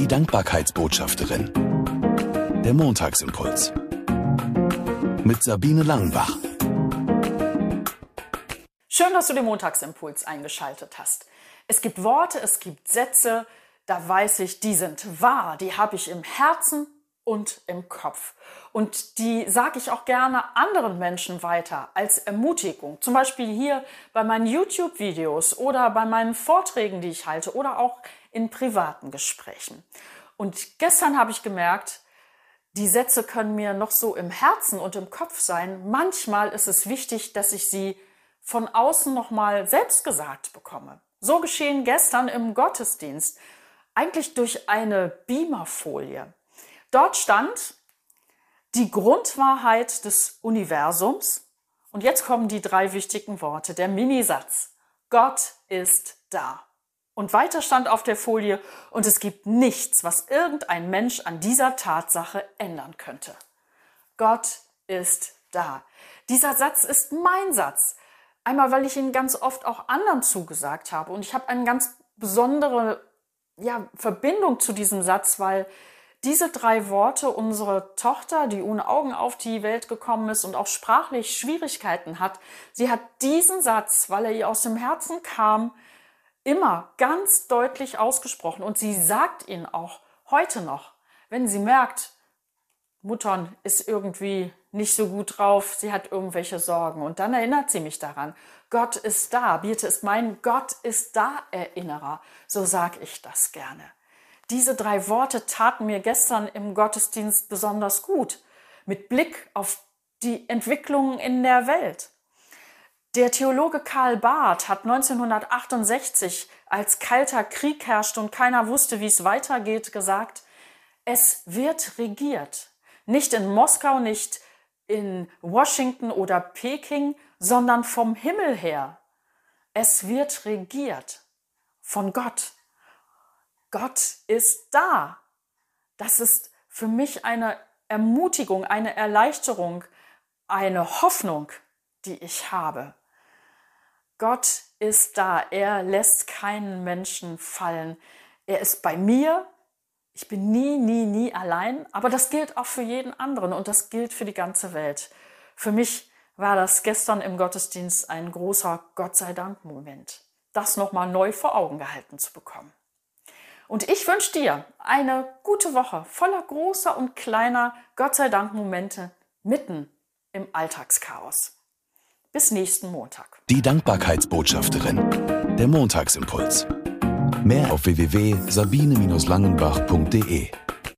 Die Dankbarkeitsbotschafterin. Der Montagsimpuls. Mit Sabine Langenbach. Schön, dass du den Montagsimpuls eingeschaltet hast. Es gibt Worte, es gibt Sätze, da weiß ich, die sind wahr, die habe ich im Herzen und im Kopf. Und die sage ich auch gerne anderen Menschen weiter als Ermutigung. Zum Beispiel hier bei meinen YouTube-Videos oder bei meinen Vorträgen, die ich halte oder auch in privaten Gesprächen. Und gestern habe ich gemerkt, die Sätze können mir noch so im Herzen und im Kopf sein. Manchmal ist es wichtig, dass ich sie von außen nochmal selbst gesagt bekomme. So geschehen gestern im Gottesdienst, eigentlich durch eine Beamerfolie. Dort stand die Grundwahrheit des Universums. Und jetzt kommen die 3 wichtigen Worte, der Minisatz. Gott ist da. Und weiter stand auf der Folie, und es gibt nichts, was irgendein Mensch an dieser Tatsache ändern könnte. Gott ist da. Dieser Satz ist mein Satz. Einmal, weil ich ihn ganz oft auch anderen zugesagt habe. Und ich habe eine ganz besondere Verbindung zu diesem Satz, weil diese 3 Worte unsere Tochter, die ohne Augen auf die Welt gekommen ist und auch sprachlich Schwierigkeiten hat, sie hat diesen Satz, weil er ihr aus dem Herzen kam, immer ganz deutlich ausgesprochen. Und sie sagt ihn auch heute noch, wenn sie merkt, Muttern ist irgendwie nicht so gut drauf, sie hat irgendwelche Sorgen. Und dann erinnert sie mich daran, Gott ist da. Birte ist mein Gott ist da Erinnerer. So sage ich das gerne. Diese 3 Worte taten mir gestern im Gottesdienst besonders gut, mit Blick auf die Entwicklungen in der Welt. Der Theologe Karl Barth hat 1968, als Kalter Krieg herrschte und keiner wusste, wie es weitergeht, gesagt, es wird regiert. Nicht in Moskau, nicht in Washington oder Peking, sondern vom Himmel her. Es wird regiert von Gott. Gott ist da. Das ist für mich eine Ermutigung, eine Erleichterung, eine Hoffnung, die ich habe. Gott ist da. Er lässt keinen Menschen fallen. Er ist bei mir. Ich bin nie allein. Aber das gilt auch für jeden anderen und das gilt für die ganze Welt. Für mich war das gestern im Gottesdienst ein großer Gott sei Dank Moment, das nochmal neu vor Augen gehalten zu bekommen. Und ich wünsche dir eine gute Woche voller großer und kleiner Gott sei Dank Momente mitten im Alltagschaos. Bis nächsten Montag. Die Dankbarkeitsbotschafterin. Der Montagsimpuls. Mehr auf www.sabine-langenbach.de